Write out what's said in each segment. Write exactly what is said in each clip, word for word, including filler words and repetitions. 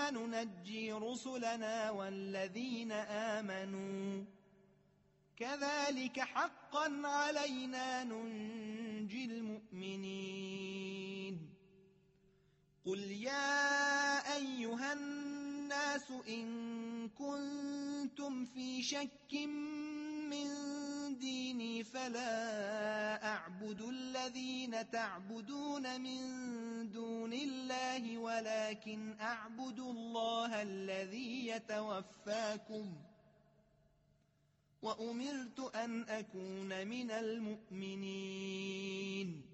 ننجي رسلنا والذين آمنوا كذلك حقا علينا ننجي المؤمنين قل يا أيها الناس إن كنتم في شك من ديني فلا أعبد الذين تعبدون من دون الله ولكن أعبد الله الذي يتوفاكم وأمرت أن أكون من المؤمنين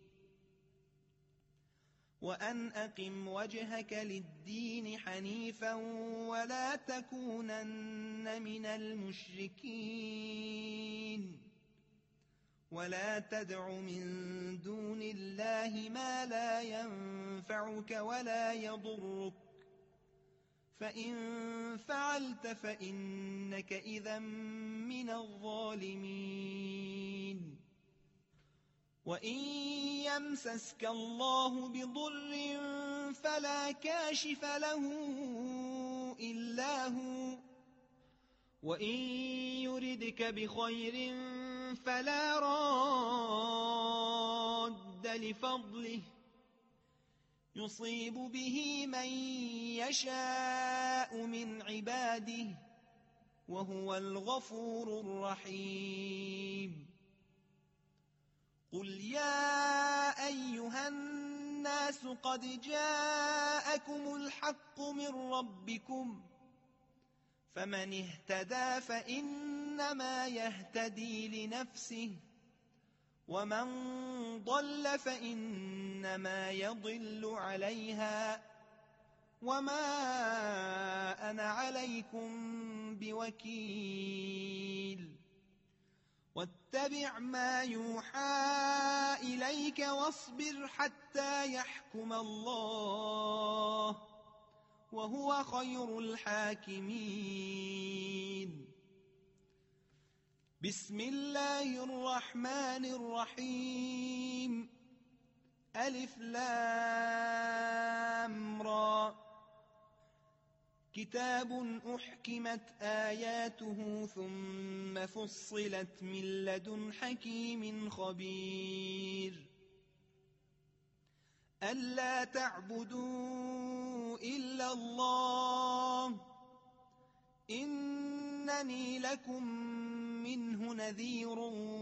وأن أقم وجهك للدين حنيفا ولا تكونن من المشركين ولا تدع من دون الله ما لا ينفعك ولا يضرك فإن فعلت فإنك إذا من الظالمين وإن يمسسك الله بضر فلا كاشف له إلا هو وإن يردك بخير فلا راد لفضله يصيب به من يشاء من عباده وهو الغفور الرحيم قل يا أيها الناس قد جاءكم الحق من ربكم فمن اهتدى فإنما يهتدي لنفسه ومن ضل فإنما يضل عليها وما أنا عليكم بوكيل واتبع ما يوحى إليك واصبر حتى يحكم الله وهو خير الحاكمين بسم الله الرحمن الرحيم ألف لام را كتاب أحكمت آياته ثم فصلت من لدن حكيم خبير ألا تعبدوا إلا الله إنني لكم منه نذير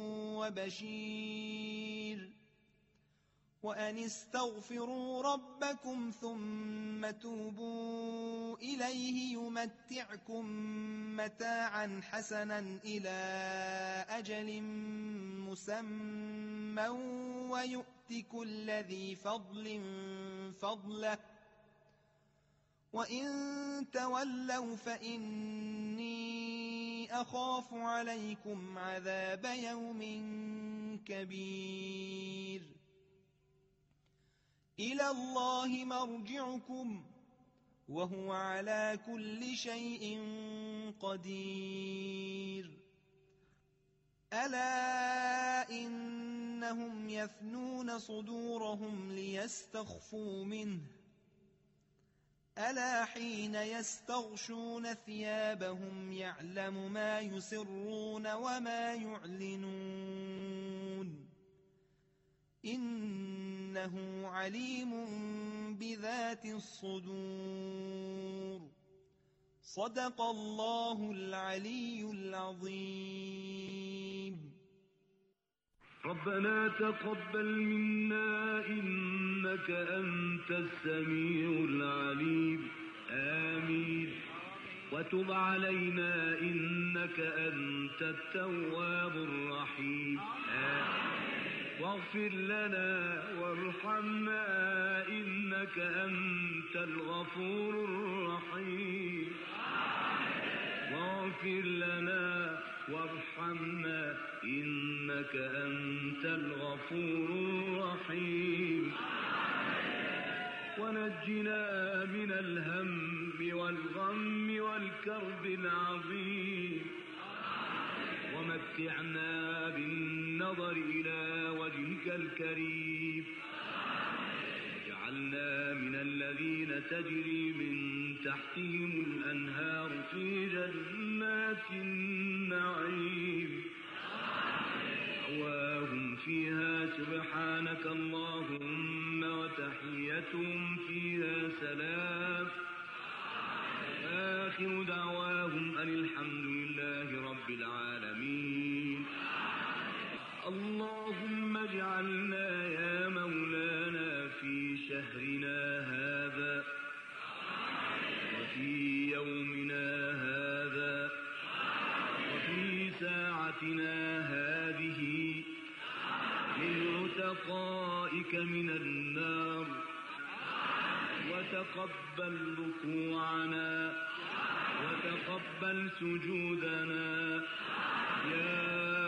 وبشير وأن استغفروا ربكم ثم توبوا إليه يمتعكم متاعا حسنا إلى أجل مسمى ويؤت كل ذي فضل فضله وإن تولوا فإني أخاف عليكم عذاب يوم كبير إلى الله مرجعكم وهو على كل شيء قدير ألا إنهم يثنون صدورهم ليستخفوا منه ألا حين يستغشون ثيابهم يعلم ما يسرون وما يعلنون إنه عليم بذات الصدور صدق الله العلي العظيم ربنا تقبل منا إنك أنت السميع العليم آمين وتب علينا إنك أنت التواب الرحيم آمين واغفر لنا وارحمنا إنك أنت الغفور الرحيم واغفر لنا وارحمنا إنك أنت الغفور الرحيم ونجنا من الهم والغم والكرب العظيم ومتعنا بالنظر إلى وجهك الكريم واجعلنا من الذين تجري من تحتهم الأنهار في جنات النعيم دعواهم فيها سبحانك اللهم وتحيتهم فيها سلام آخر دعواهم أن الحمد لله رب العالمين اللهم اجعلنا يا مولانا في شهرنا هذا وفي يومنا هذا وفي ساعتنا هذه من عتقائك من النار وتقبل ركوعنا وتقبل سجودنا يا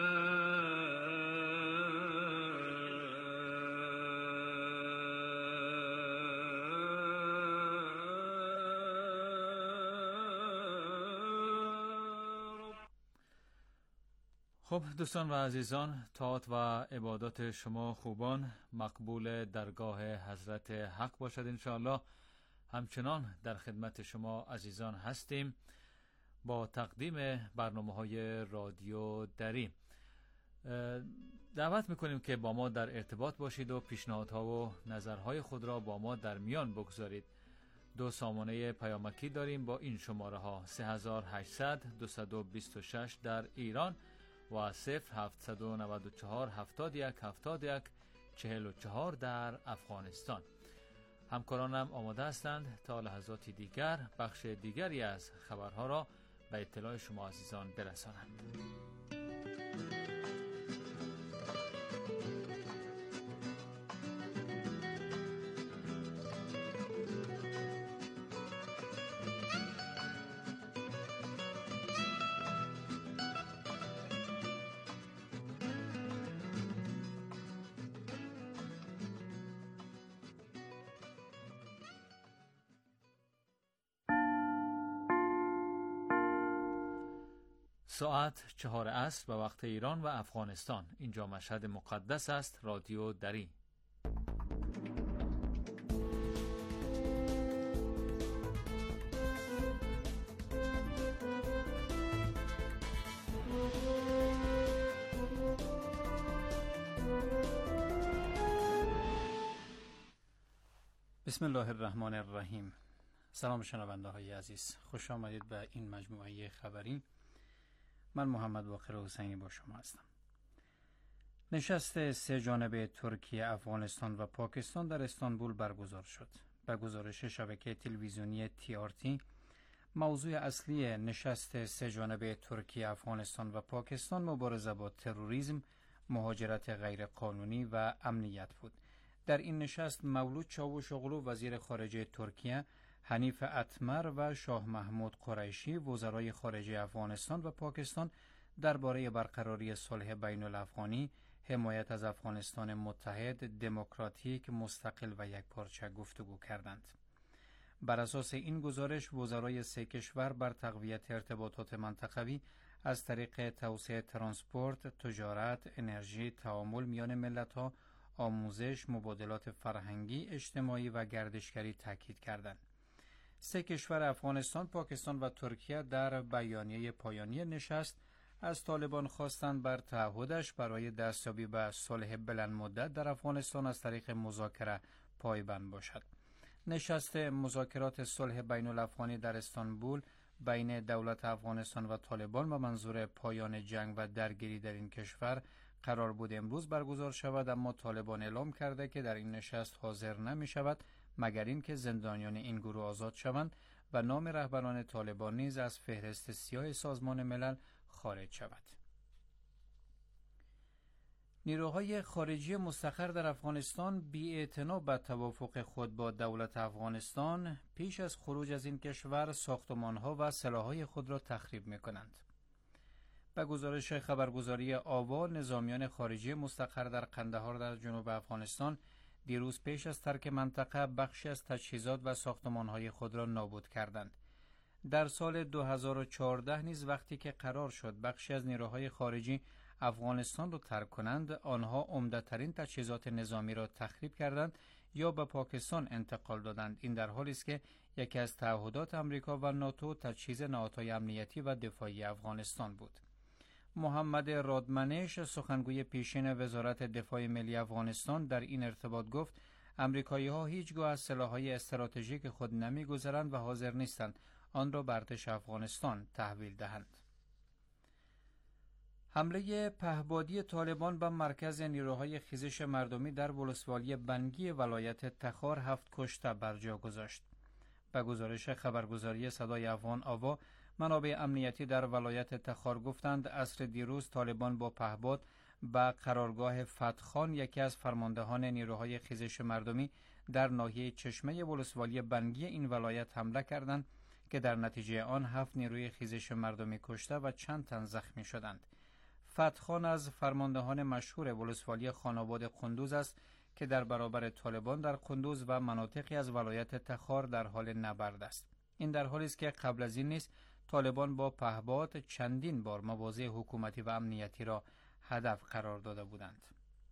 خب دوستان و عزیزان، طاعت و عبادات شما خوبان مقبول درگاه حضرت حق باشد انشاءالله. همچنان در خدمت شما عزیزان هستیم با تقدیم برنامه های رادیو دری. دعوت میکنیم که با ما در ارتباط باشید و پیشنهادها و نظرهای خود را با ما در میان بگذارید. دو سامانه پیامکی داریم با این شماره ها: سه هزار و هشتصد دویست و بیست و شش در ایران و صفر هفتصد و نود و چهار هفتاد و یک هفتاد و یک چهل و چهار در افغانستان. همکارانم آماده هستند تا لحظاتی دیگر بخش دیگری از خبرها را به اطلاع شما عزیزان برسانند. ساعت چهار عصر به وقت ایران و افغانستان. اینجا مشهد مقدس است. رادیو دری. بسم الله الرحمن الرحیم. سلام شنونده های عزیز، خوش آمدید به این مجموعه خبری. من محمد باقر حسینی با شما هستم. نشست سه جانبه ترکیه، افغانستان و پاکستان در استانبول برگزار شد. به گزارش شبکه تلویزیونی تی آر تی، موضوع اصلی نشست سه جانبه ترکیه، افغانستان و پاکستان مبارزه با تروریسم، مهاجرت غیرقانونی و امنیت بود. در این نشست مولود چاوشوغلو وزیر خارجه ترکیه، حنیف اتمر و شاه محمود قریشی وزرای خارجه افغانستان و پاکستان درباره برقراری صلح بین الافغانی، حمایت از افغانستان متحد، دموکراتیک، مستقل و یکپارچه گفتگو کردند. بر اساس این گزارش وزرای سه کشور بر تقویت ارتباطات منطقوی از طریق توسعه ترانسپورت، تجارت، انرژی، تعامل میان ملت‌ها، آموزش، مبادلات فرهنگی، اجتماعی و گردشگری تاکید کردند. سه کشور افغانستان، پاکستان و ترکیه در بیانیه پایانی نشست از طالبان خواستند بر تعهدش برای دستیابی به صلح بلند مدت در افغانستان از طریق مذاکره پایبند باشد. نشست مذاکرات صلح بین الافغانی در استانبول بین دولت افغانستان و طالبان به منظور پایان جنگ و درگیری در این کشور قرار بود امروز برگزار شود، اما طالبان اعلام کرده که در این نشست حاضر نمی شود مگر اینکه زندانیان این گروه آزاد شوند و نام رهبران طالبان نیز از فهرست سیاه سازمان ملل خارج شود. نیروهای خارجی مستقر در افغانستان بی‌اعتنا به توافق خود با دولت افغانستان پیش از خروج از این کشور ساختمان‌ها و سلاح‌های خود را تخریب می‌کنند. به گزارش خبرگزاری آوا، نظامیان خارجی مستقر در قندهار در جنوب افغانستان دیروز پیش از ترک منطقه بخشی از تجهیزات و ساختمان‌های خود را نابود کردند. در سال دو هزار و چهارده نیز وقتی که قرار شد بخشی از نیروهای خارجی افغانستان را ترک کنند، آنها عمده‌ترین تجهیزات نظامی را تخریب کردند یا به پاکستان انتقال دادند. این در حالی است که یکی از تعهدات آمریکا و ناتو تجهیز نهادهای امنیتی و دفاعی افغانستان بود. محمد رادمنش، سخنگوی پیشین وزارت دفاع ملی افغانستان، در این ارتباط گفت امریکایی‌ها هیچگاه از سلاح‌های استراتژیک خود نمی‌گذرند و حاضر نیستند آن را به ارتش افغانستان تحویل دهند. حمله پهپادی طالبان به مرکز نیروهای خیزش مردمی در ولسوالی بنگی ولایت تخار هفت کشته بر جا گذاشت. به گزارش خبرگزاری صدای افغان آوا، منابع امنیتی در ولایت تخار گفتند عصر دیروز طالبان با پهپاد به قرارگاه فتخان، یکی از فرماندهان نیروهای خیزش مردمی در ناحیه چشمه ولسوالی بنگی این ولایت حمله کردند که در نتیجه آن هفت نیروی خیزش مردمی کشته و چند تن زخمی شدند. فتخان از فرماندهان مشهور ولسوالی خانواد قندوز است که در برابر طالبان در قندوز و مناطقی از ولایت تخار در حال نبرد است. این در حالی است که قبل از این نیز طالبان با پهپاد چندین بار مواضع حکومتی و امنیتی را هدف قرار داده بودند.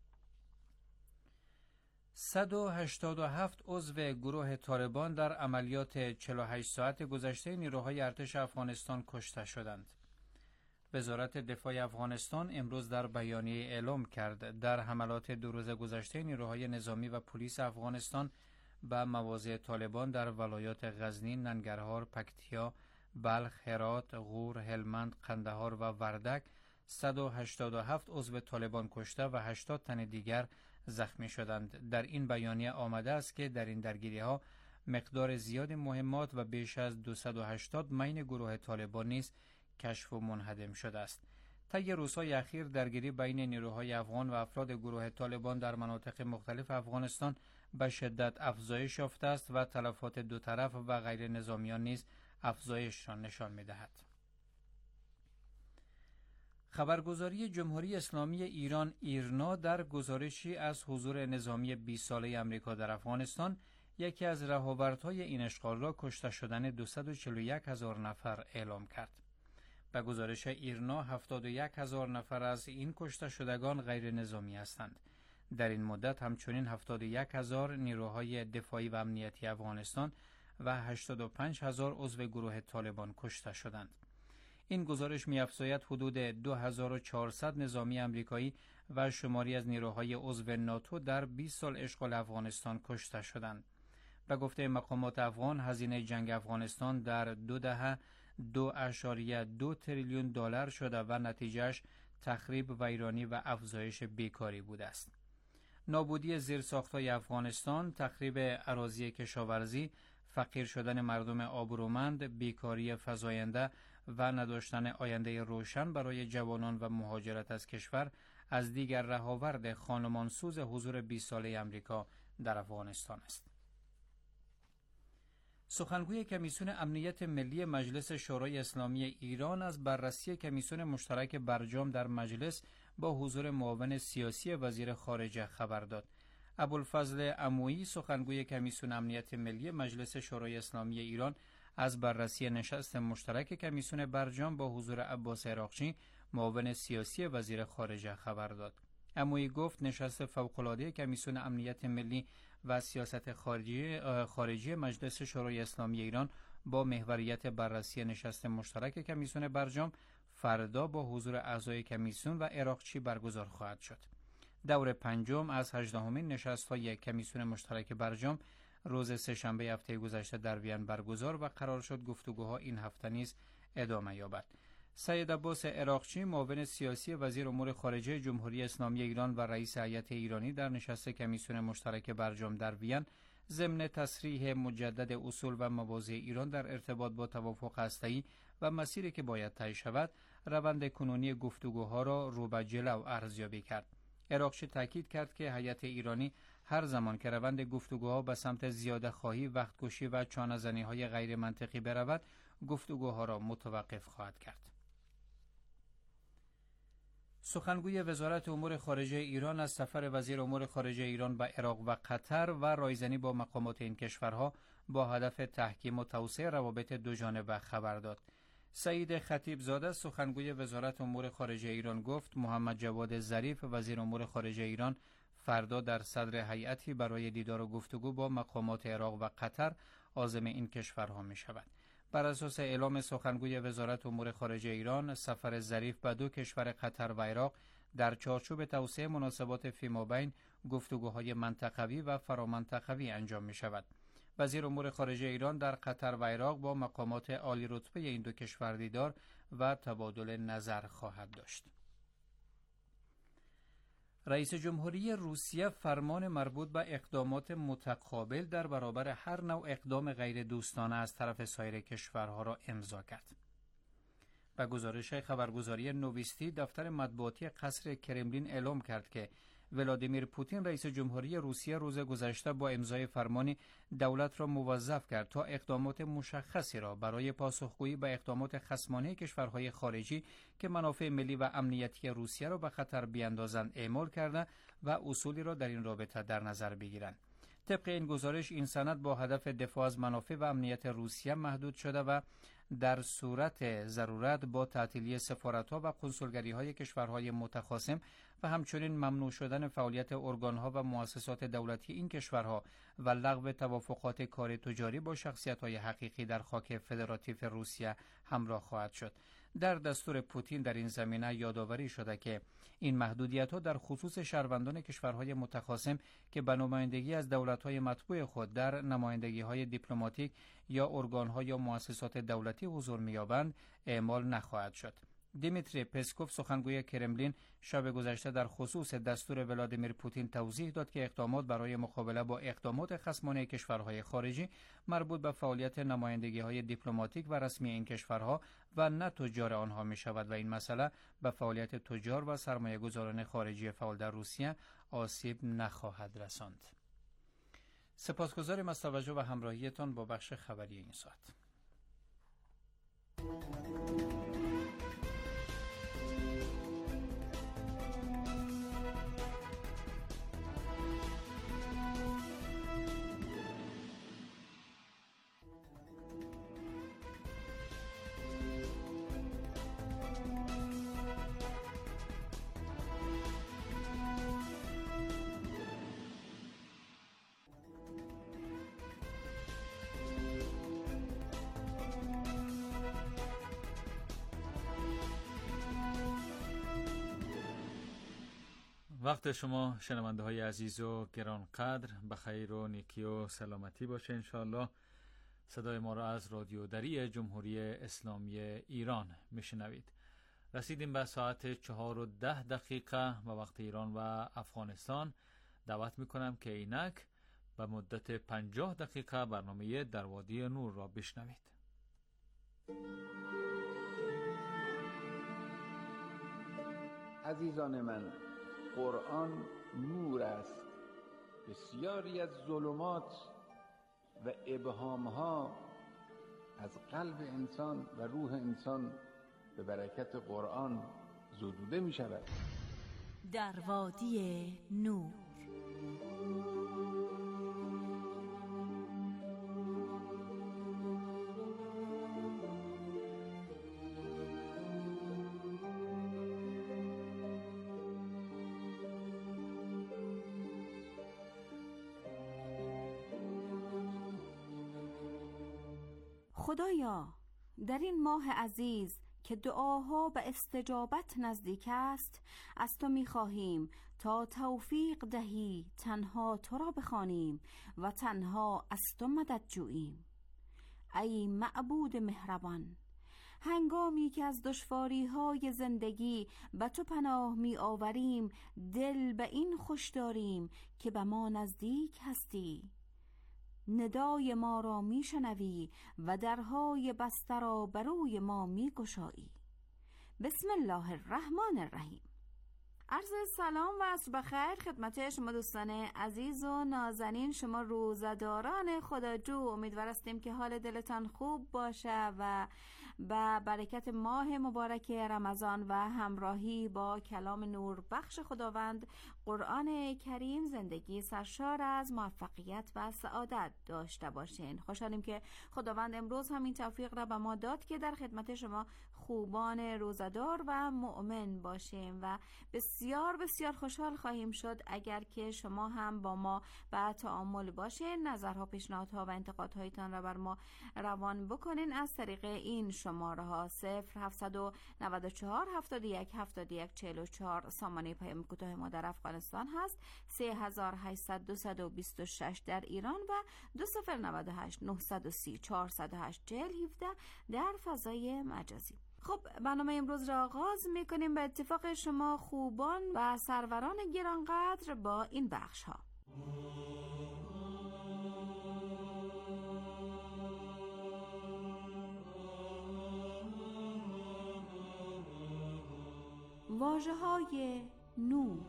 صد و هشتاد و هفت عضو گروه طالبان در عملیات چهل و هشت ساعت گذشته نیروهای ارتش افغانستان کشته شدند. وزارت دفاع افغانستان امروز در بیانیه اعلام کرد در حملات دو روز گذشته نیروهای نظامی و پلیس افغانستان به مواضع طالبان در ولایات غزنی، ننگرهار، پکتیا، بلخ، هرات، غور، هلمند، قندهار و وردک صد و هشتاد و هفت عضو طالبان کشته و هشتاد تن دیگر زخمی شدند. در این بیانیه آمده است که در این درگیری ها مقدار زیاد مهمات و بیش از دویست و هشتاد مین گروه طالبان نیز کشف و منهدم شده است. طی روزهای اخیر درگیری بین نیروهای افغان و افراد گروه طالبان در مناطق مختلف افغانستان به شدت افزایش یافته است و تلفات دو طرف و غیر نظامیان نیز افزایش را نشان می‌دهد. خبرگزاری جمهوری اسلامی ایران ایرنا در گزارشی از حضور نظامی بیست ساله آمریکا در افغانستان، یکی از رهاوردهای این اشغال را کشته شدن دویست و چهل و یک هزار نفر اعلام کرد. به گزارش ایرنا هفتاد و یک هزار نفر از این کشته شدگان غیر نظامی هستند. در این مدت همچنین هفتاد و یک هزار نیروهای دفاعی و امنیتی افغانستان و هشتاد و پنج هزار عضو گروه طالبان کشته شدند. این گزارش می‌افزاید حدود دو هزار و چهارصد نظامی آمریکایی و شماری از نیروهای عضو ناتو در بیست سال اشغال افغانستان کشته شدند. به گفته مقامات افغان، هزینه جنگ افغانستان در دو دهه دو اشاریه دو تریلیون دلار شده و نتیجهش تخریب، ویرانی و افزایش بیکاری بوده است. نابودی زیرساخت‌های افغانستان، تخریب اراضی کشاورزی، فقیر شدن مردم آبرومند، بیکاری فزاینده و نداشتن آینده روشن برای جوانان و مهاجرت از کشور از دیگر رهاورد خانمانسوز حضور بیست ساله آمریکا در افغانستان است. سخنگوی کمیسیون امنیت ملی مجلس شورای اسلامی ایران از بررسی کمیسیون مشترک برجام در مجلس با حضور معاون سیاسی وزیر خارجه خبر داد. ابوالفضل عمویی، سخنگوی کمیسیون امنیت ملی مجلس شورای اسلامی ایران، از بررسی نشست مشترک کمیسیون برجام با حضور عباس عراقچی، معاون سیاسی وزیر خارجه خبر داد. عمویی گفت نشست فوق‌العاده کمیسیون امنیت ملی و سیاست خارجی خارجی مجلس شورای اسلامی ایران با محوریت بررسی نشست مشترک کمیسیون برجام فردا با حضور اعضای کمیسیون و عراقچی برگزار خواهد شد. دور پنجم از هجدهمین نشست‌های کمیسیون مشترک برجام روز سه‌شنبه هفته گذشته در وین برگزار و قرار شد گفتگوها این هفته نیز ادامه یابد. سید عباس عراقچی، معاون سیاسی وزیر امور خارجه جمهوری اسلامی ایران و رئیس هیئت ایرانی در نشست کمیسیون مشترک برجام در وین، ضمن تصریح مجدد اصول و مواضع ایران در ارتباط با توافق هسته‌ای و مسیری که باید طی شود، روند کنونی گفتگوها را رو به جلو ارزیابی کرد. عراقچی تاکید کرد که هیئت ایرانی هر زمان که روند گفتگوها به سمت زیاده خواهی، وقتکشی و چانه‌زنی‌های غیر منطقی برود، گفتگوها را متوقف خواهد کرد. سخنگوی وزارت امور خارجه ایران از سفر وزیر امور خارجه ایران به عراق و قطر و رایزنی با مقامات این کشورها با هدف تحکیم و توسعه روابط دوجانبه خبر داد. سعید خطیبزاده، سخنگوی وزارت امور خارجه ایران، گفت محمد جواد ظریف وزیر امور خارجه ایران فردا در صدر هیئتی برای دیدار و گفتگو با مقامات عراق و قطر عازم این کشورها می شود. بر اساس اعلام سخنگوی وزارت امور خارجه ایران، سفر ظریف به دو کشور قطر و عراق در چارچوب توسعه مناسبات فیمابین گفتگوهای منطقوی و فرامنطقوی انجام می شود. وزیر امور خارجه ایران در قطر و عراق با مقامات عالی رتبه این دو کشور دیدار و تبادل نظر خواهد داشت. رئیس جمهوری روسیه فرمان مربوط به اقدامات متقابل در برابر هر نوع اقدام غیر دوستانه از طرف سایر کشورها را امضا کرد. به گزارش خبرگزاری نوویستی، دفتر مطبوعاتی قصر کرملین اعلام کرد که ولادیمیر پوتین رئیس جمهوری روسیه روز گذشته با امضای فرمانی دولت را موظف کرد تا اقدامات مشخصی را برای پاسخگویی به اقدامات خصمانه کشورهای خارجی که منافع ملی و امنیتی روسیه را به خطر بیاندازند اعمال کرده و اصولی را در این رابطه در نظر بگیرند. طبق این گزارش، این سند با هدف دفاع از منافع و امنیت روسیه محدود شده و در صورت ضرورت با تعطیلی سفارت‌ها و قنسولگری‌های کشورهای متخاصم و همچنین ممنوع شدن فعالیت ارگان‌ها و مؤسسات دولتی این کشورها و لغو توافقات کار تجاری با شخصیت‌های حقیقی در خاک فدراتیو روسیه همراه خواهد شد. در دستور پوتین در این زمینه یادآوری شده که این محدودیت‌ها در خصوص شهروندان کشورهای متخاصم که به نمایندگی از دولت‌های متبوع خود در نمایندگی‌های دیپلماتیک یا ارگان‌ها یا مؤسسات دولتی حضور می‌یابند اعمال نخواهد شد. دیمیتری پسکوف، سخنگوی کرملین، شب گذشته در خصوص دستور ولادیمیر پوتین توضیح داد که اقدامات برای مقابله با اقدامات خصمانه کشورهای خارجی مربوط به فعالیت نمایندگی‌های دیپلماتیک و رسمی این کشورها و نه تجار آنها می شود و این مسئله به فعالیت تجار و سرمایه‌گذاران خارجی فعال در روسیه آسیب نخواهد رساند. سپاسگزاریم از توجه و همراهیتان با بخش خبری این ساعت. وقت شما شنونده های عزیز و گرانقدر بخیر و نیکی و سلامتی باشه انشاءالله. صدای ما را از رادیو دری جمهوری اسلامی ایران میشنوید. رسیدیم به ساعت چهار و ده دقیقه و وقت ایران و افغانستان. دعوت میکنم که اینک به مدت پنجاه دقیقه برنامه در وادی نور را بشنوید. عزیزان من، قرآن نور است. بسیاری از ظلمات و ابهامها از قلب انسان و روح انسان به برکت قرآن زدوده می شود. در وادی نور. خدایا، در این ماه عزیز که دعاها به استجابت نزدیک است، از تو می‌خواهیم تا توفیق دهی تنها تو را بخوانیم و تنها از تو مدد جوییم. ای معبود مهربان، هنگامی که از دشواری‌های زندگی به تو پناه می‌آوریم، دل به این خوش داریم که به ما نزدیک هستی. ندای ما را میشنوی و درهای بسته را بروی ما میگشایی. بسم الله الرحمن الرحیم. عرض سلام و عصر بخیر خدمت شما دوستان عزیز و نازنین، شما روزداران خداجو. امیدوار هستیم که حال دلتان خوب باشه و با برکت ماه مبارک رمضان و همراهی با کلام نور بخش خداوند قرآن کریم زندگی سرشار از موفقیت و سعادت داشته باشین. خوشحالیم که خداوند امروز همین توفیق را به ما داد که در خدمت شما خوبان روزدار و مؤمن باشیم و بسیار بسیار خوشحال خواهیم شد اگر که شما هم با ما به تعامل باشین، نظرها، پیشنهادها و انتقادهایتان را بر ما روان بکنین از طریق این شماره ها صفر هفتصد و نود و چهار هفتاد و یک هفتاد و یک چهل و چهار سامانه پیام کوتاه ما در افغانستان هست، سه هزار و هشتصد دویست و بیست و شش در ایران و دو صفر نود و هشت نهصد و سی چهارصد و هشت چهل هفده در فضای مجازی. خب برنامه امروز را آغاز میکنیم به اتفاق شما خوبان و سروران گرانقدر با این بخش ها. واژه های نور.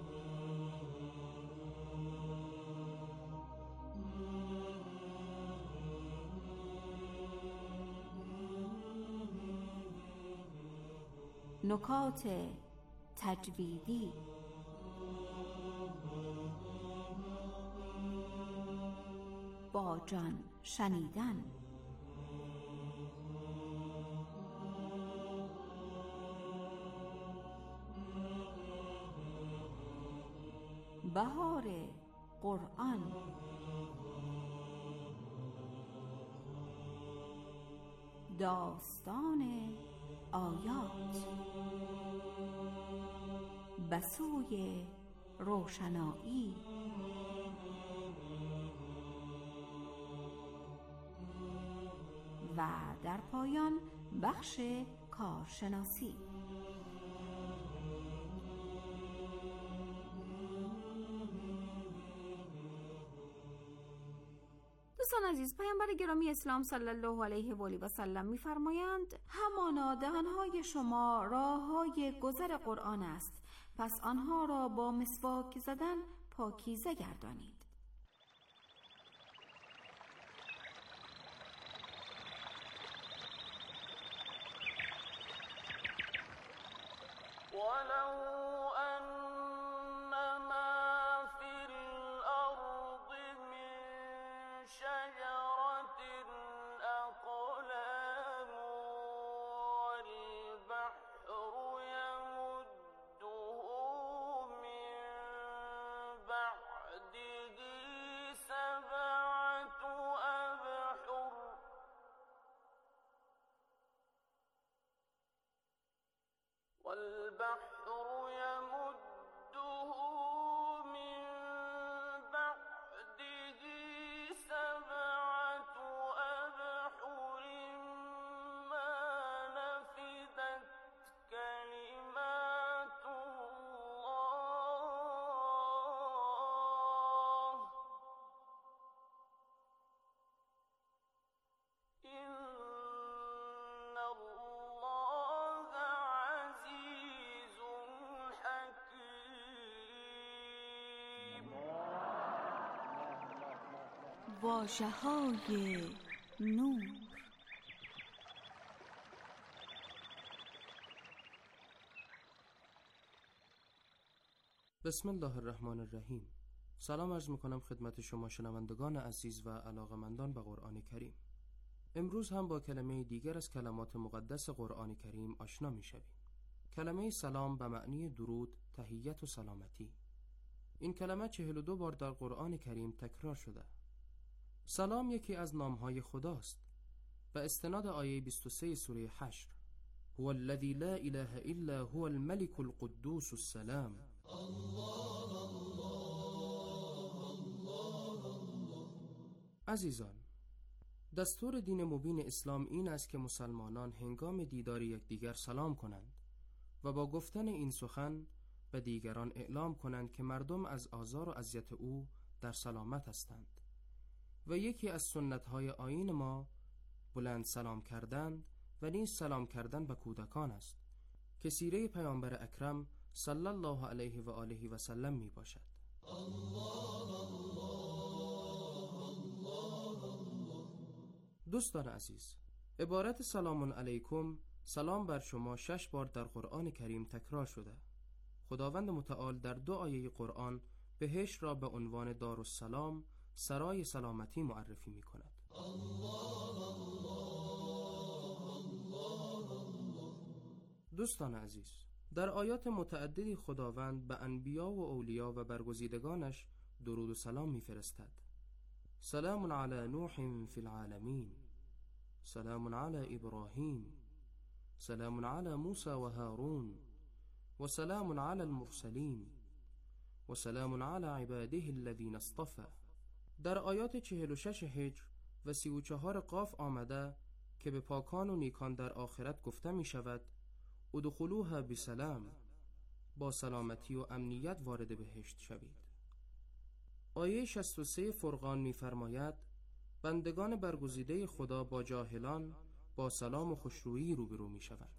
نکات تجویدی. با جان شنیدن. بهار قرآن. داستان آیات. بسوی روشنایی. و در پایان بخش کارشناسی. دوستان عزیز، پیامبر گرامی اسلام صلی الله علیه و آله و سلم می‌فرمایند همانا دهان‌های شما راه‌های گذر قرآن است، پس آنها را با مسواک زدن پاکیزه گردانید. واژه‌های نور. بسم الله الرحمن الرحیم. سلام عرض میکنم خدمت شما شنوندگان عزیز و علاقمندان به قرآن کریم. امروز هم با کلمه دیگر از کلمات مقدس قرآن کریم آشنا میشویم. کلمه سلام به معنی درود، تحیت و سلامتی. این کلمه چهل و دو بار در قرآن کریم تکرار شده. سلام یکی از نامهای خداست. به استناد آیه بیست و سه سوره حشر، هو الذی لا اله الا هو الملك القدوس السلام. عزیزان، دستور دین مبین اسلام این است که مسلمانان هنگام دیدار یکدیگر سلام کنند و با گفتن این سخن به دیگران اعلام کنند که مردم از آزار و اذیت او در سلامت هستند. و یکی از سنت‌های آیین ما بلند سلام کردن و نیز سلام کردن به کودکان است که سیره پیامبر اکرم صلی الله علیه و آله و سلم می باشد. دوستان عزیز، عبارت سلام علیکم، سلام بر شما، شش بار در قرآن کریم تکرار شده. خداوند متعال در دو آیه قرآن بهشت را به عنوان دارالسلام، سرای سلامتی معرفی می کند. دوستان عزیز، در آیات متعددی خداوند به انبیا و اولیا و برگزیدگانش درود و سلام می فرستد. سلام علی نوح فی العالمین، سلام علی ابراهیم، سلام علی موسی و هارون، و سلام علی المرسلین، و سلام علی عباده الذین اصطفى. در آیات چهل و شش هجر و سی و چهار قاف آمده که به پاکان و نیکان در آخرت گفته می شود ادخلوها بسلام، با سلامتی و امنیت وارد بهشت شوید. آیه شصت و سه فرقان می فرماید بندگان برگزیده خدا با جاهلان با سلام و خوشرویی روبرو می شوند.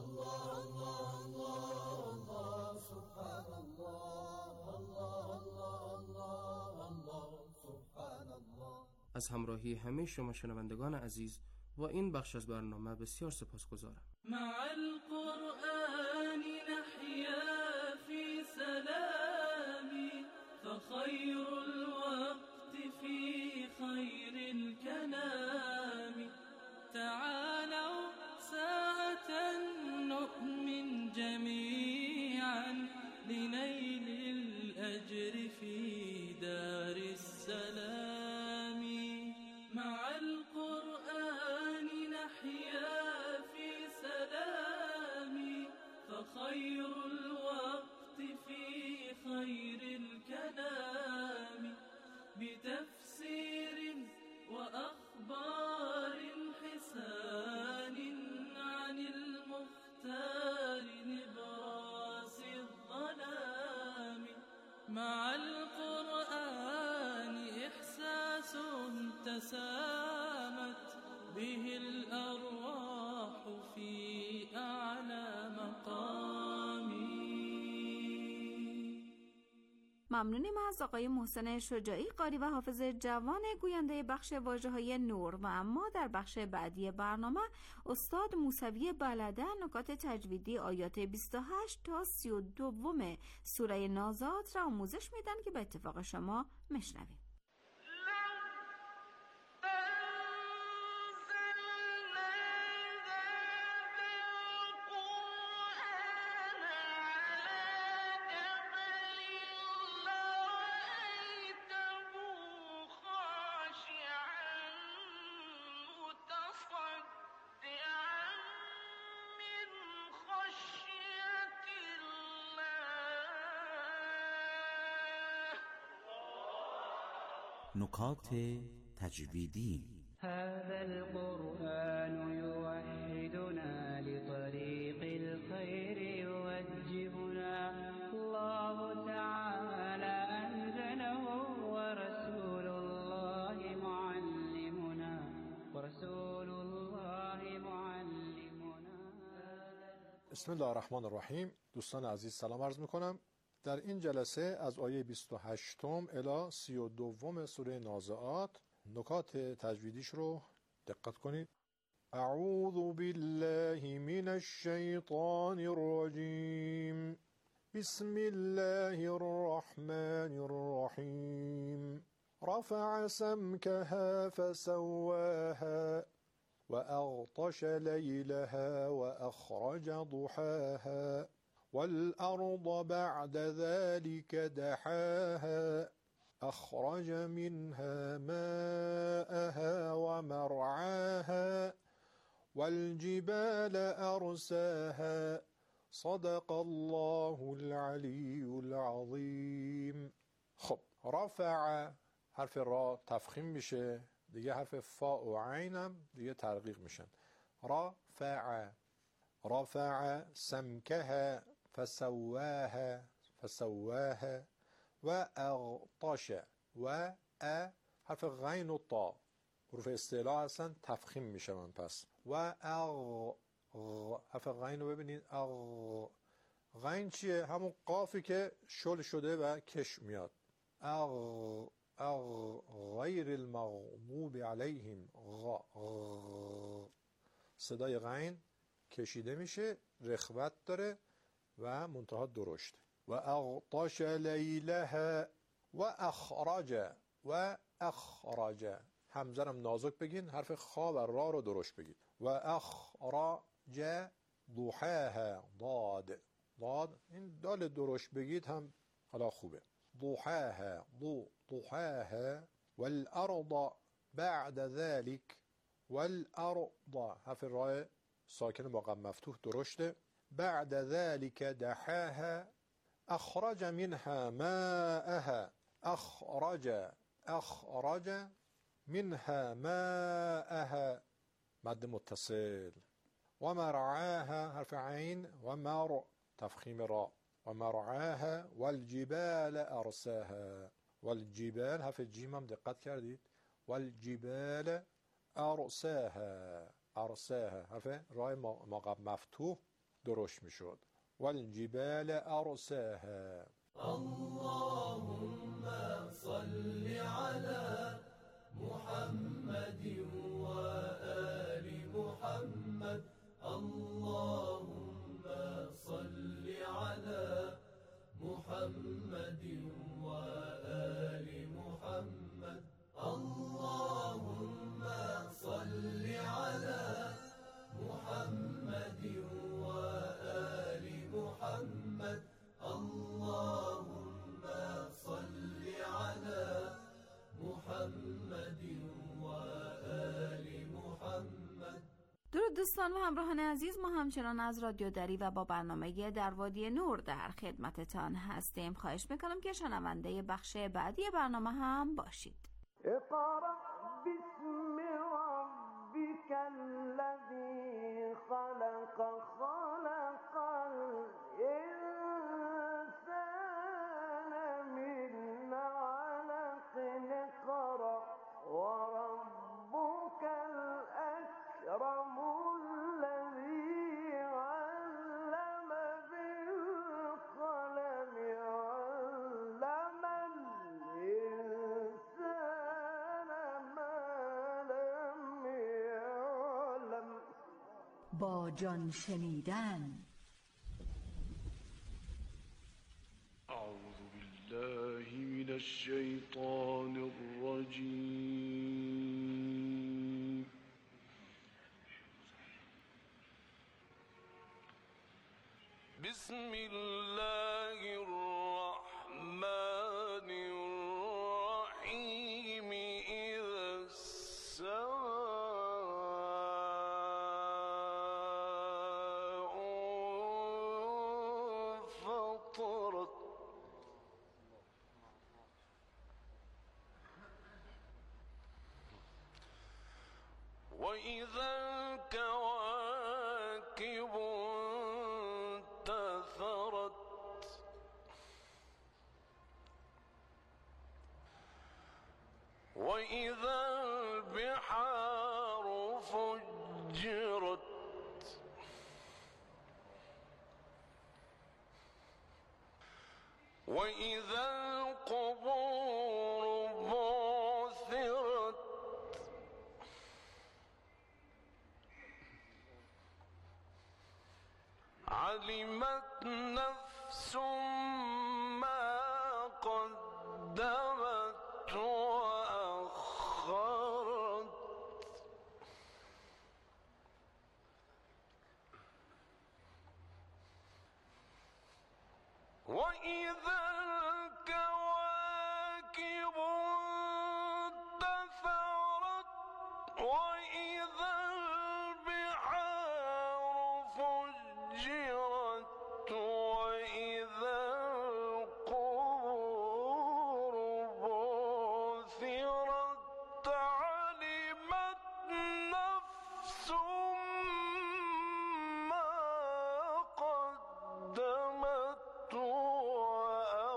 از همراهی همه شما شنوندگان عزیز و این بخش از برنامه بسیار سپاسگزارم. مع القرآن نحيا في سلام، فخير الوقت في خير الكلام. تعالوا ساعة نؤمن جميعا لنيل الأجر في دار السلام. مع القرآن نحيا في سلام، فخير الوقت في خير الكلام. بتفسير وأخبار حسان عن المختار نبراس الظلام. مع القرآن إحساس تسامت به الأرواح في أعلى مقام. ممنونیم از آقای محسن شجاعی قاری و حافظ جوان گوینده بخش واژه‌های نور. و اما در بخش بعدی برنامه استاد موسوی بلده نکات تجویدی آیات بیست و هشت تا سی و دو سوره نازات را آموزش میدن که به اتفاق شما میشنویم. نکات تجویدی. هذا القرآن يوحدنا لطريق الخير يوجهنا. الله تعالى أنزله ورسول الله معلمنا، ورسول الله معلمنا. بسم الله الرحمن الرحیم. دوستان عزیز سلام عرض میکنم. در این جلسه از آیه بیست و هشت الی سی و دو سوره نازعات نکات تجویدیش رو دقت کنید. اعوذ بالله من الشیطان الرجیم. بسم الله الرحمن الرحیم. رفع سمكها فسواها وأغطش ليلها وأخرج ضحاها والأرض بعد ذلك دحاها أخرج منها ماءها ومرعاها والجبال أرساها صدق الله العلی العظیم. خب رفع حرف را تفخیم میشه دیگه، حرف فا و عینم دیگه ترقیق میشن. رفع رفع سمكها فسواها فسواها و اغطش و ا حرف غین و طا حروف استعلا هستن تفخیم میشه من پس. و اغ حرف غین رو ببینید. اغ غین چیه؟ همون قافی که شل شده و کش میاد. اغ اغ غیر المغضوب علیهم غ صدای غین کشیده میشه، رخوت داره و منتها درشت. و اغطش لیلها و اخرج و اخرج. همزه رو نازک بگین، حرف خا و را رو درشت بگید. و اخرج ضحاها ضاد ضاد، این دال درشت بگید هم حالا خوبه. ضحاها ضو ضحاها والارض بعد ذلك والارض، حرف را ساکن با قلب مفتوح درشته. بعد ذلك دحاها اخرج منها ماءها اخرج اخرج منها ماءها مد متصل. و مرعاها حرف عین و مر تفخیم را. و مرعاها والجبال ارساها. والجبال حرف جیم هم دقت کردید. والجبال ارساها ارساها حرف رای ما قبل مفتوح درشت میشد. والجبال ارساها. اللهم صل على محمد وآل محمد. اللهم صل على محمد وآل محمد. اللهم صل على محمد وآل محمد. اللهم صل على محمد وآل محمد. درود دوستان و همراهان عزیز، ما همچنان از رادیو دری و با برنامه در وادی نور در خدمتتان هستیم. خواهش میکنم که شنونده بخش بعدی برنامه هم باشید. اقرأ باسم ربك الذي خلق خلق الإنسان من علق. اقرأ وربك الأكرم الذي علم بالقلم علم الإنسان ما لم يعلم. با جان شنیدن. أعوذ بالله من الشيطان الرجيم. بسم الله الرحمن الرحيم. إذا السماء انفطرت وإذا الكواكب انتثرت وإذا البحار فجرت وإذا القبور بعثرت علمت نفس ما قدمت وأخرت. وإذا الكواكب انتثرت وإذا البحار فجرت وإذا القبور بعثرت علمت نفس ما قدمت وأخرت.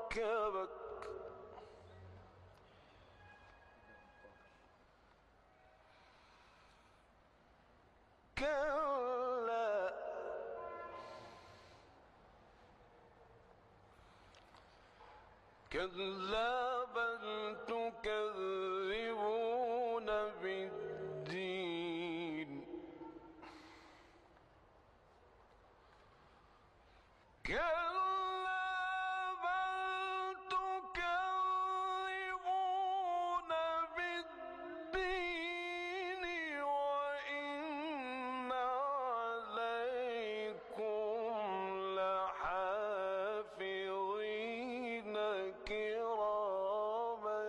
أركبك كلا كلا بل تكذبون بالدين كلا بل تكذبون بالدين وإن عليكم لحافظين كراما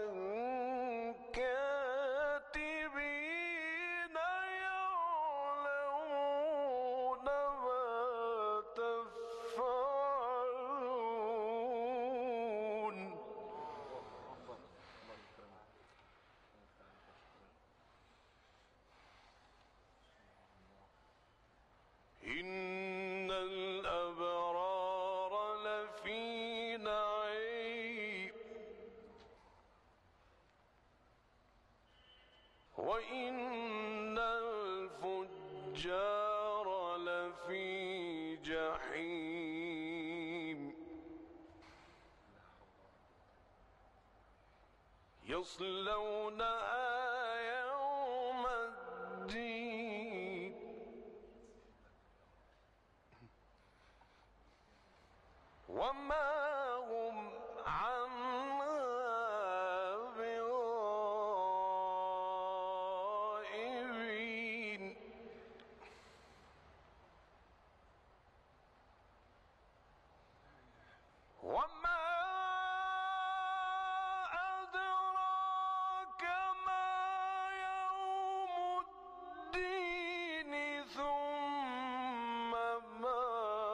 كاتبين يعلمون ما تفعلون إن الأبرار لفي نعيم وإن الفجار لفي جحيم يصلونها يوم الدين وما هم عنها بغائبين وما أدراك ما يوم الدين ثم ما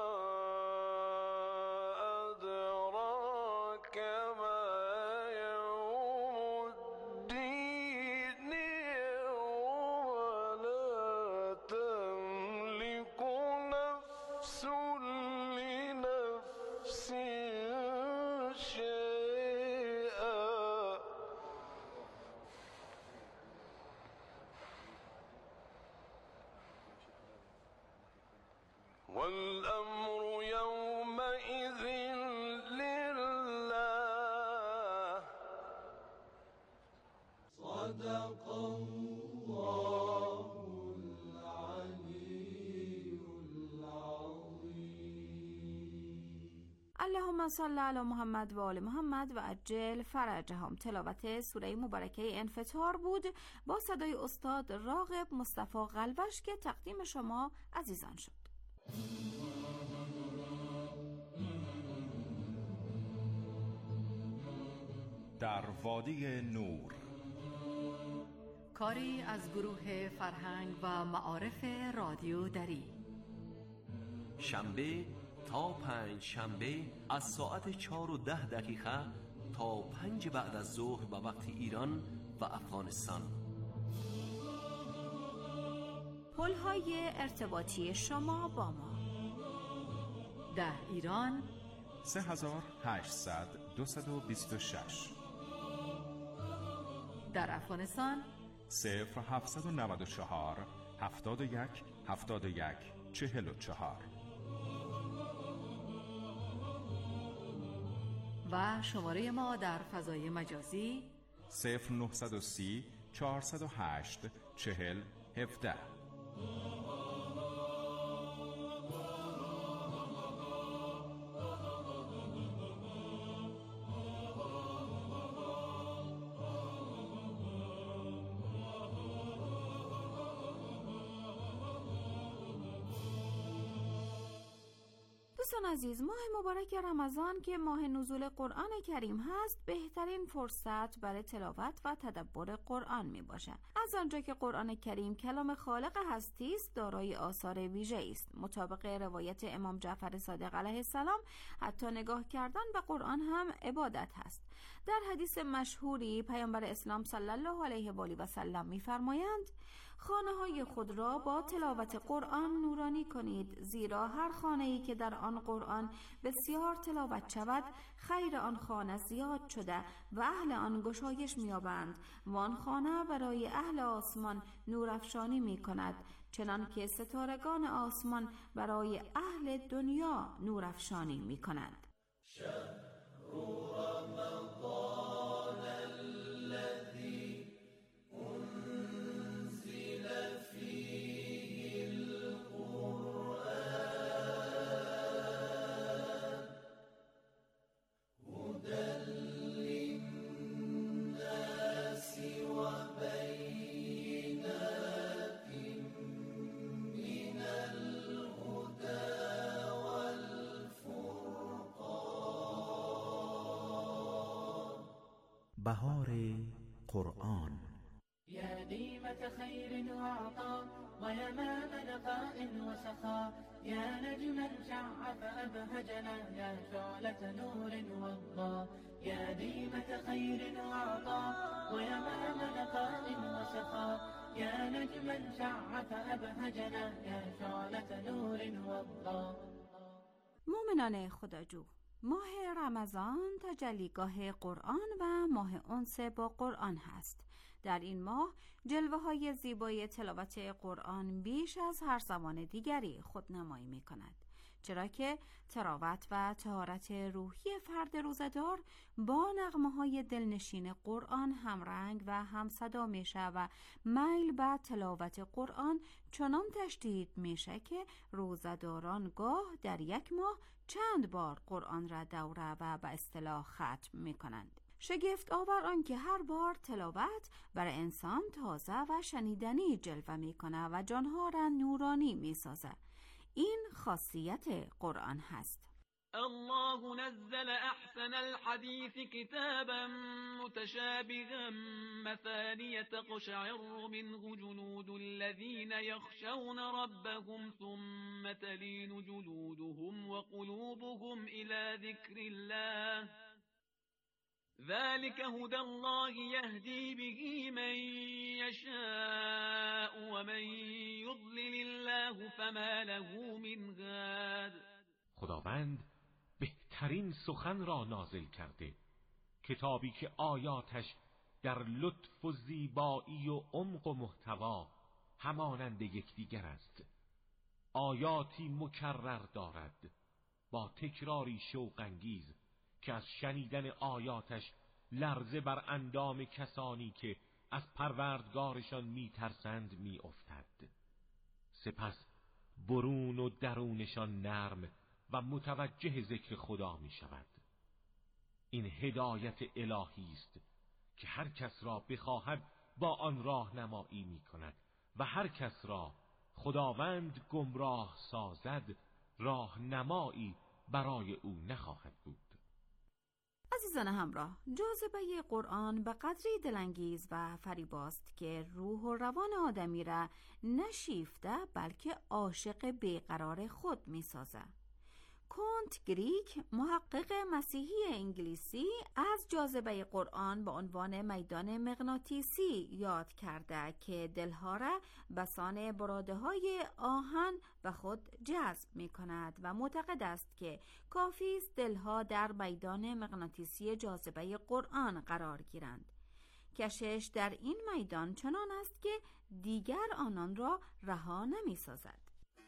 أدراك ما يوم الدين يوم لا تملك نفس لنفس شيئا والأمر يومئذ لله صدق الله العلي العظيم. اللهم صل علی محمد و آل محمد و عجل فرجهم. تلاوت سوره مبارکه انفطار بود با صدای استاد راغب مصطفی قلبش که تقدیم شما عزیزان شد. در وادی نور، کاری از گروه فرهنگ و معارف رادیو دری. شنبه تا پنج شنبه از ساعت چهار و ده دقیقه تا پنج بعد از ظهر به وقت ایران و افغانستان. پل‌های ارتباطی شما با ما در ایران سه هزار و هشتصد دویست و بیست و شش، در افغانستان صفر هفتصد و نود و چهار هفتاد و یک هفتاد و یک چهل و چهار و شماره ما در فضای مجازی صفر نهصد و سی چهارصد و هشت چهل هفده. دوستان عزیز، ماه مبارک رمضان که ماه نزول قرآن کریم هست بهترین فرصت برای تلاوت و تدبر قرآن می باشه. از آنجا که قرآن کریم کلام خالق هستی است دارای آثار ویژه است. مطابق روایت امام جعفر صادق علیه السلام حتی نگاه کردن به قرآن هم عبادت هست. در حدیث مشهوری پیامبر اسلام صلی الله علیه و آله و سلم می‌فرمایند خانه های خود را با تلاوت قرآن نورانی کنید، زیرا هر خانه‌ای که در آن قرآن بسیار تلاوت شود خیر آن خانه زیاد شده و اهل آن گشایش می‌یابند و آن خانه برای اهل آسمان نورافشانی می‌کند، چنان که ستارگان آسمان برای اهل دنیا نورافشانی می‌کنند. رمضان الذي أنزل فيه القرآن هدى للناس وبينات من الهدى بهار قرآن يا ديمة خير وعطاء ويمام نقاء وسخاء يا نجما شع فأبهجنا يا شعلة نور وضاء يا ديمة خير وعطاء ويمام نقاء وسخاء يا نجما شع فأبهجنا يا شعلة نور وضاء. مؤمنان خداجو، ماه رمضان تجلیگاه قرآن و ماه انس با قرآن هست. در این ماه جلوه های زیبای تلاوت قرآن بیش از هر زمان دیگری خودنمایی می کند، چرا که تلاوت و طهارت روحی فرد روزدار با نغمه های دلنشین قرآن همرنگ و همصدا میشه و میل به تلاوت قرآن چنان تشدید میشه که روزداران گاه در یک ماه چند بار قرآن را دوره و به اصطلاح ختم میکنند. شگفت آور آن که هر بار تلاوت بر انسان تازه و شنیدنی جلوه میکنه و جانها را نورانی میسازه. این خاصیت قرآن هست. الله نزل احسن الحديث كتابا متشابها مثانية تقشعر منه جلود الذين يخشون ربهم ثم تلين جلودهم وقلوبهم إلى ذكر الله ذلك هدى الله يهدي به من يشاء ومن يضلل الله فما له من هاد. خداوند بهترین سخن را نازل کرده، کتابی که آیاتش در لطف و زیبایی و عمق و محتوا همانند یکدیگر است. آیاتی مکرر دارد با تکراری شوق‌انگیز که از شنیدن آیاتش لرزه بر اندام کسانی که از پروردگارشان میترسند میافتد. سپس برون و درونشان نرم و متوجه ذکر خدا می شود. این هدایت الهی است که هر کس را بخواهد با آن راهنمایی می کند و هر کس را خداوند گمراه سازد راهنمایی برای او نخواهد بود. عزیزان همراه، جاذبه قرآن به قدری دلانگیز و فریباست که روح و روان آدمی را نشیفته بلکه عاشق بیقرار خود می سازه. کونت گریک، محقق مسیحی انگلیسی، از جاذبه قرآن به عنوان میدان مغناطیسی یاد کرده که دلها را بسان براده های آهن به خود جذب می کند و معتقد است که کافی است دلها در میدان مغناطیسی جاذبه قرآن قرار گیرند. کشش در این میدان چنان است که دیگر آنان را رها نمی سازد.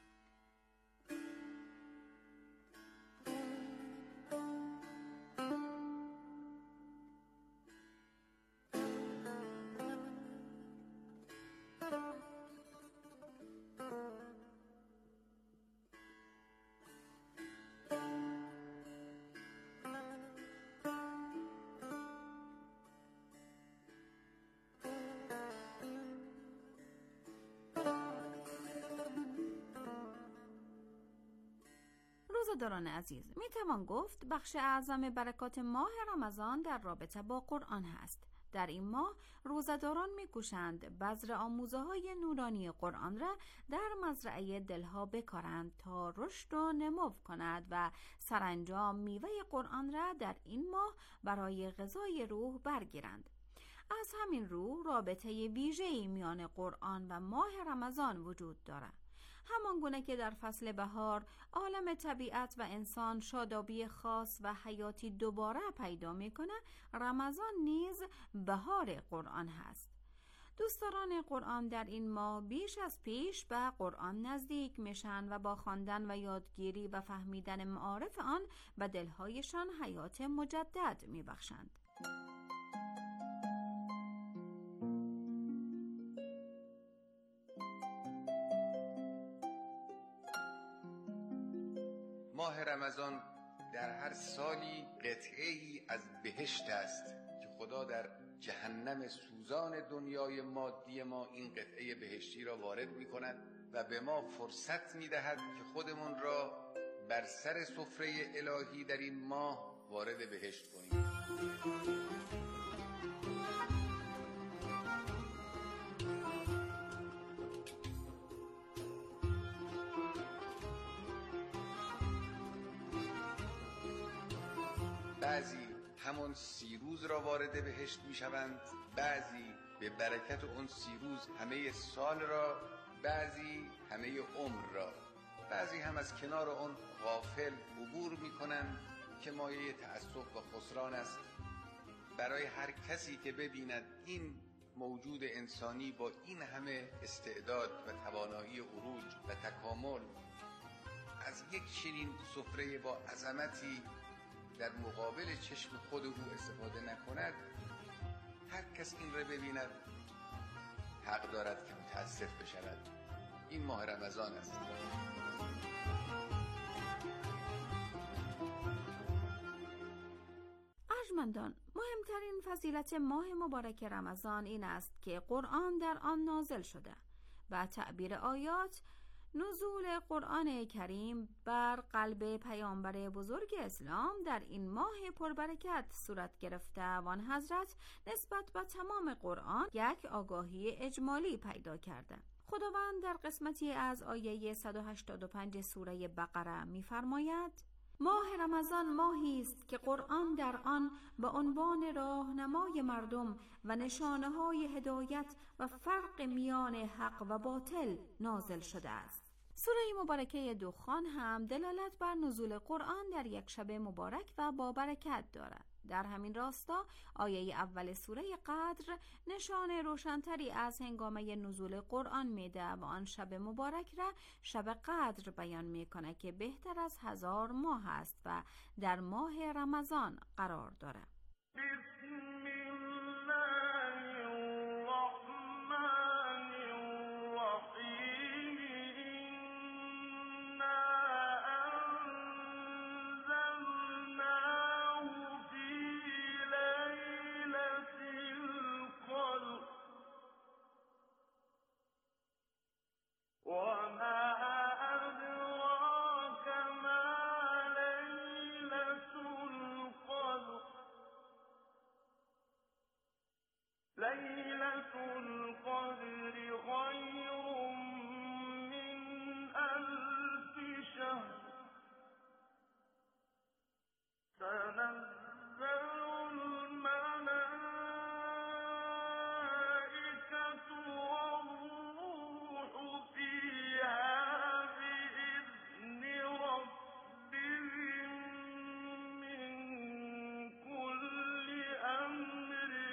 روزداران عزیز، می توان گفت بخش اعظم برکات ماه رمضان در رابطه با قرآن هست. در این ماه روزداران می کوشند بذر آموزه های نورانی قرآن را در مزرعه دلها بکارند تا رشد و نمو کند و سرانجام میوه قرآن را در این ماه برای غذای روح برگیرند. از همین رو رابطه ویژه‌ای میان قرآن و ماه رمضان وجود دارد. همان گونه که در فصل بهار عالم طبیعت و انسان شادابی خاص و حیاتی دوباره پیدا میکنه، رمضان نیز بهار قرآن هست. دوستداران قرآن در این ماه بیش از پیش به قرآن نزدیک میشن و با خواندن و یادگیری و فهمیدن معارف آن به دلهایشان حیات مجدد میبخشند. ماه رمضان در هر سالی قطعه‌ای از بهشت است که خدا در جهنم سوزان دنیای مادی ما این قطعه بهشتی را وارد می کند و به ما فرصت می دهد که خودمون را بر سر سفره الهی در این ماه وارد بهشت کنیم. بعضی همون سی روز را وارد بهشت می شوند، بعضی به برکت اون سی روز همه سال را، بعضی همه عمر را، بعضی هم از کنار اون غافل عبور می کنند که مایه تأسف و خسران است. برای هر کسی که ببیند این موجود انسانی با این همه استعداد و توانایی عروج و تکامل از یک چنین سفره با عظمتی در مقابل چشم خود او استفاده نکند، هر کس این را ببیند حق دارد که متاسف بشود. این ماه رمضان است. ارجمندان، مهمترین فضیلت ماه مبارک رمضان این است که قرآن در آن نازل شده. با تعبیر آیات، نزول قرآن کریم بر قلب پیامبر بزرگ اسلام در این ماه پربرکت صورت گرفته و آن حضرت نسبت به تمام قرآن یک آگاهی اجمالی پیدا کرده. خداوند در قسمتی از آیه صد و هشتاد و پنج سوره بقره می‌فرماید: ماه رمضان ماهی است که قرآن در آن به عنوان راهنمای مردم و نشانه‌های هدایت و فرق میان حق و باطل نازل شده است. سوره مبارکه دخان هم دلالت بر نزول قرآن در یک شب مبارک و با برکت دارد. در همین راستا آیه اول سوره قدر نشان روشنتری از هنگامه نزول قرآن میده و آن شب مبارک را شب قدر بیان میکنه که بهتر از هزار ماه است و در ماه رمضان قرار داره. ليلة القدر خير من ألف شهر تنزل الملائكة والروح فيها بإذن ربهم من كل أمر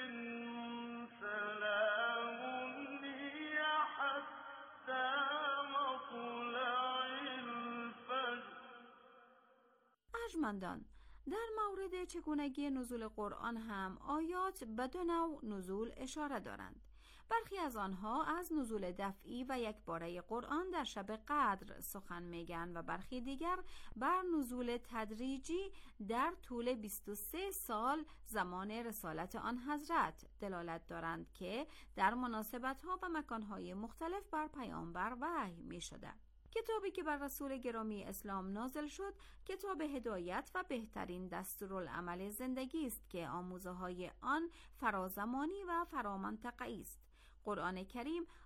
ارجمندان، در مورد چگونگی نزول قرآن هم آیات به دو نوع نزول اشاره دارند. برخی از آنها از نزول دفعی و یکباره قرآن در شب قدر سخن میگن و برخی دیگر بر نزول تدریجی در طول بیست و سه سال زمان رسالت آن حضرت دلالت دارند که در مناسبت‌ها و مکان‌های مختلف بر پیامبر وحی می‌شده. کتابی که بر رسول گرامی اسلام نازل شد کتاب هدایت و بهترین دستورالعمل زندگی است که آموزه‌های آن فرازمانی و فرامنطقه‌ای است. قرآن کریم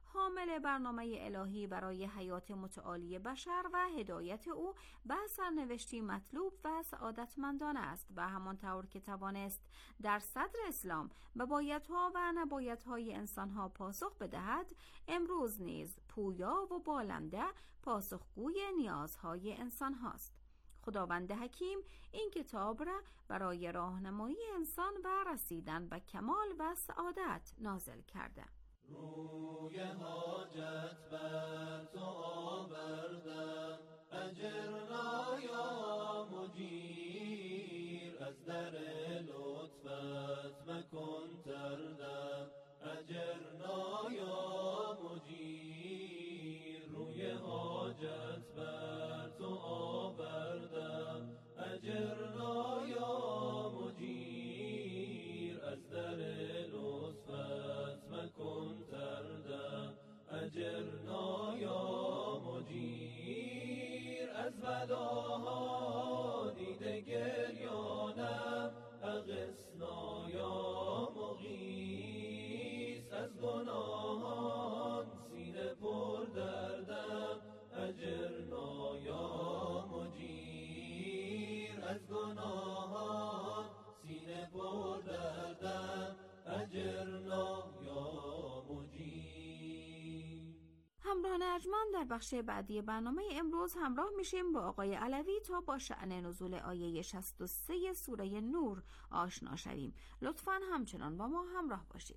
حامل برنامه الهی برای حیات متعالی بشر و هدایت او به سرنوشتی مطلوب و سعادتمندانه است و همانطور که توانست در صدر اسلام به بایدها و نبایدهای انسانها پاسخ بدهد، امروز نیز پویا و بالنده پاسخگوی نیازهای انسان هاست. خداوند حکیم این کتاب را برای راهنمایی انسان و رسیدن به کمال و سعادت نازل کرده. روی حاجت بر تو آوردم، اجرنا یا مجیر، از در لطفت مکن تردم، اجرنا یا مجیر. روی حاجت بر تو آوردم، اجرنا یا مجیر، از در لطفت مکن تردم، اجرنا یا مجیر. از بلاها دیده گریانم، اغثنا یا مغیث. از گناهان سینه پر دردم، اجرنا یا مجیر. از گناهان سینه پر دردم، اجرنا یا مجیر. همراهان ارجمند، در بخش بعدی برنامه امروز همراه میشیم با آقای علوی تا با شأن نزول آیه شصت و سه سوره نور آشنا شویم. لطفاً همچنان با ما همراه باشید.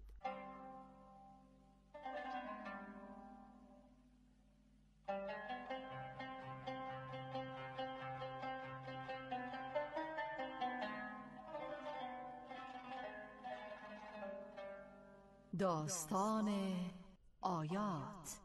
داستان آیات.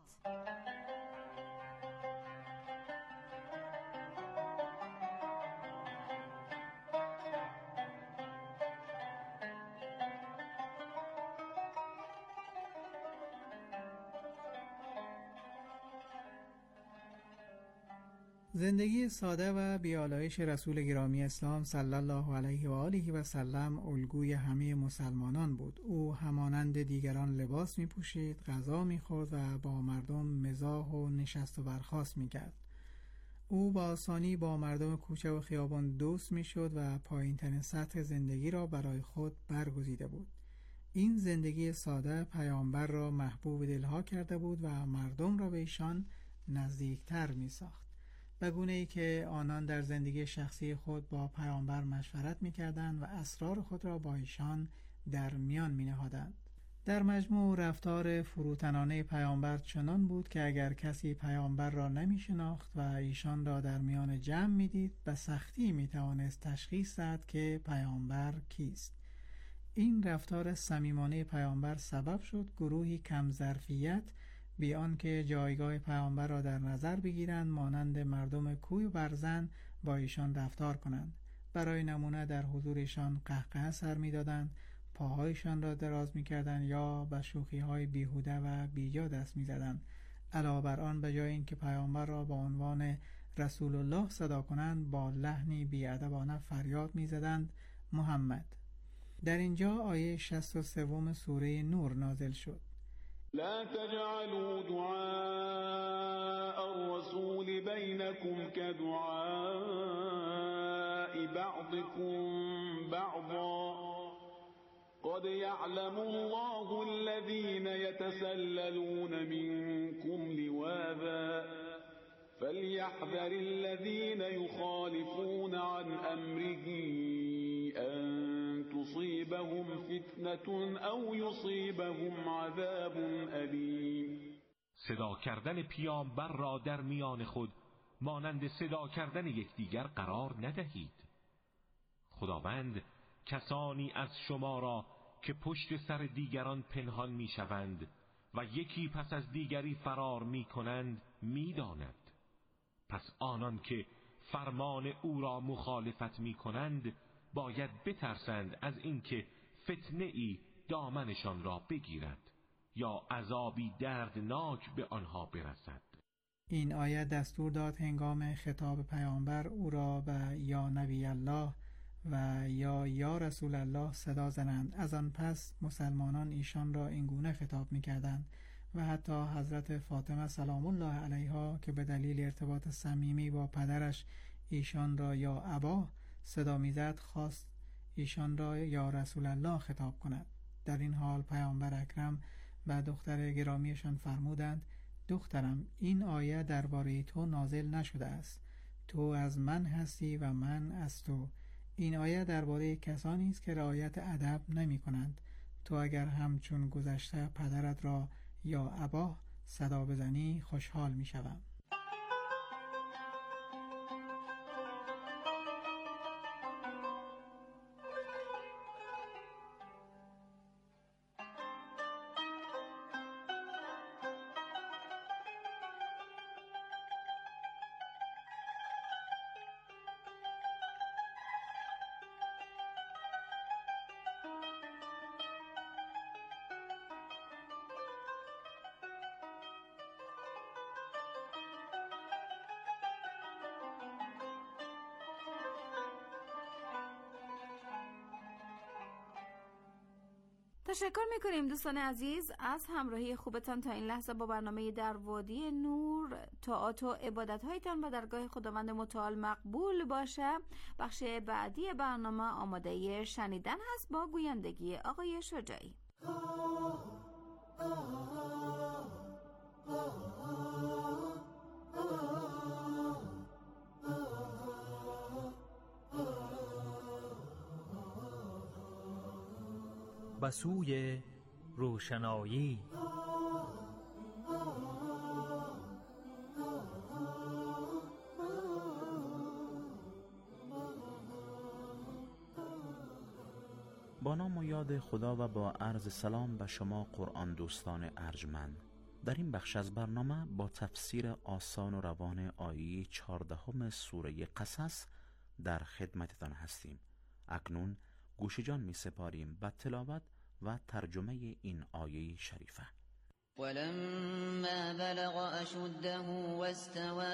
زندگی ساده و بیالایش رسول گرامی اسلام صلی الله علیه و آله و سلم الگوی همه مسلمانان بود. او همانند دیگران لباس می پوشید، غذا می خورد و با مردم مزاح و نشست و برخاست می کرد. او با آسانی با مردم کوچه و خیابان دوست می شد و پایین ترین سطح زندگی را برای خود برگزیده بود. این زندگی ساده پیامبر را محبوب دلها کرده بود و مردم را به ایشان نزدیکتر می ساخت، به گونه‌ای که آنان در زندگی شخصی خود با پیامبر مشورت می‌کردند و اسرار خود را با ایشان در میان می‌نهادند. در مجموع رفتار فروتنانه پیامبر چنان بود که اگر کسی پیامبر را نمی‌شناخت و ایشان را در میان جمع می‌دید، به سختی می‌توانست تشخیص دهد که پیامبر کیست. این رفتار صمیمانه پیامبر سبب شد گروهی کم ظرفیت بی آنکه جایگاه پیامبر را در نظر بگیرند مانند مردم کوی و برزن با ایشان رفتار کنند. برای نمونه در حضور ایشان قهقه سر می‌دادند، پاهایشان را دراز می‌کردند یا به شوخی‌های بیهوده و بیجا دست می‌زدند. علاوه بر آن به جای اینکه پیامبر را با عنوان رسول الله صدا کنند، با لحنی بی‌ادبانه فریاد می‌زدند محمد. در اینجا آیه شصت و سه سوره نور نازل شد. لا تجعلوا دعاء الرسول بينكم كدعاء بعضكم بعضا قد يعلم الله الذين يتسللون منكم لواذا فليحذر الذين يخالفون عن أمره أن تصيبهم فتنة أو يصيبهم عذاب أليم. صدا کردن پیامبر را در میان خود مانند صدا کردن یکدیگر قرار ندهید. خداوند کسانی از شما را که پشت سر دیگران پنهان میشوند و یکی پس از دیگری فرار میکنند میداند. پس آنان که فرمان او را مخالفت میکنند باید بترسند از اینکه فتنه ای دامنشان را بگیرد یا عذابی دردناک به آنها برسد. این آیه دستور داد هنگام خطاب پیامبر او را به یا نبی الله و یا یا رسول الله صدا زنند. از آن پس مسلمانان ایشان را این گونه خطاب می‌کردند و حتی حضرت فاطمه سلام الله علیها که به دلیل ارتباط صمیمی با پدرش ایشان را یا ابا صدا میزد، خواست ایشان را یا رسول الله خطاب کند. در این حال پیامبر اکرم و دختر گرامیشان فرمودند: دخترم، این آیه درباره تو نازل نشده است، تو از من هستی و من از تو. این آیه درباره کسانی است که رعایت ادب نمی کنند. تو اگر همچون گذشته پدرت را یا ابا صدا بزنی خوشحال می شوم. تشکر میکنیم دوستان عزیز از همراهی خوبتان تا این لحظه با برنامه در وادی نور. طاعات و عبادت هایتان و درگاه خداوند متعال مقبول باشه. بخش بعدی برنامه آماده شنیدن هست با گویندگی آقای شجاعی. به سوی روشنایی. با نام و یاد خدا و با عرض سلام به شما قرآن دوستان ارجمند. در این بخش از برنامه با تفسیر آسان و روان آیه چهاردهم سوره قصص در خدمتتان هستیم. اکنون گوش جان می سپاریم به تلاوت و ترجمه این آیه شریفه. ولما بلغ أشده واستوى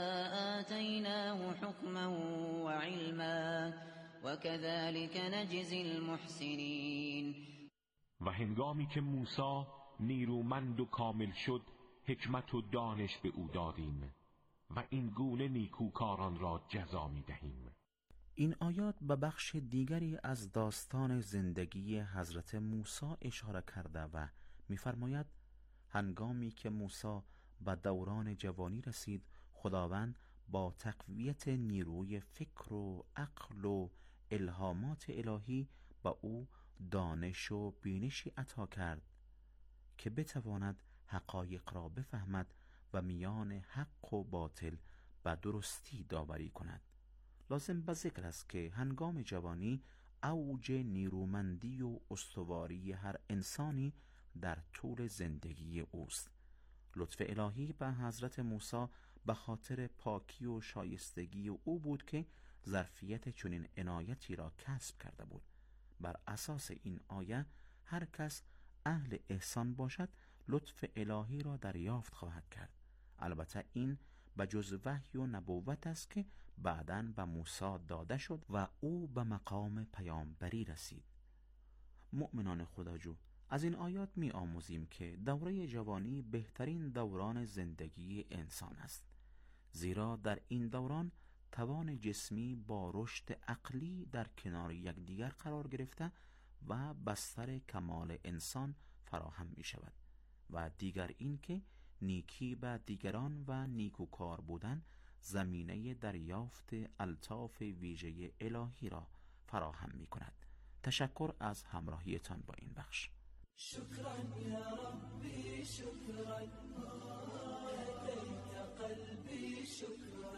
آتيناه حكما وعلما وكذلك نجزي المحسنين. و هنگامی که موسی نیرومند و کامل شد، حکمت و دانش به او دادیم و این گونه نیکوکاران را جزا می دهیم. این آیات به بخش دیگری از داستان زندگی حضرت موسی اشاره کرده و می‌فرماید هنگامی که موسی به دوران جوانی رسید، خداوند با تقویت نیروی فکر و عقل و الهامات الهی به او دانش و بینشی عطا کرد که بتواند حقایق را بفهمد و میان حق و باطل به درستی داوری کند. لازم به ذکر است که هنگام جوانی اوج نیرومندی و استواری هر انسانی در طول زندگی اوست. لطف الهی به حضرت موسی به خاطر پاکی و شایستگی او بود که ظرفیت چنین عنایتی را کسب کرده بود. بر اساس این آیه هر کس اهل احسان باشد لطف الهی را دریافت خواهد کرد. البته این به جز وحی و نبوت است که بعداً به موسی داده شد و او به مقام پیامبری رسید. مؤمنان خداجو، از این آیات می آموزیم که دوره جوانی بهترین دوران زندگی انسان است، زیرا در این دوران توان جسمی با رشد عقلی در کنار یکدیگر قرار گرفته و بستر کمال انسان فراهم می شود و دیگر این که نیکی به دیگران و نیکوکار بودن زمینه دریافت الطاف ویژه الهی را فراهم می کند. تشکر از همراهیتان با این بخش. شکرا یا ربی شکرا هدیت قلبی شکرا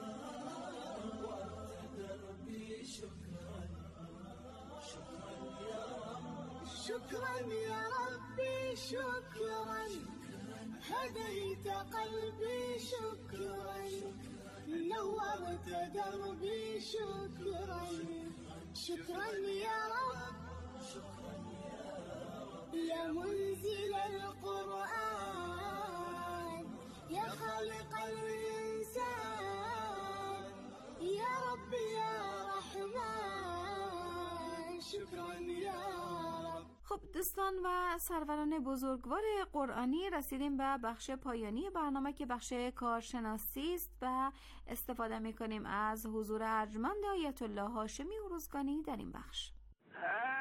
وارت دربی شکرا شکرا یا رب شکرا یا ربی شکرا هديت قلبي شكرا نورت دربي شكرا شكرا يا رب يا منزل القرآن يا خالق الإنسان يا رب يا رحمن شكرا يا رب. خب دوستان و سروران بزرگوار قرآنی، رسیدیم به بخش پایانی برنامه که بخش کارشناسی است و استفاده می‌کنیم از حضور ارجمند آیت الله هاشمی هروزگانی در این بخش.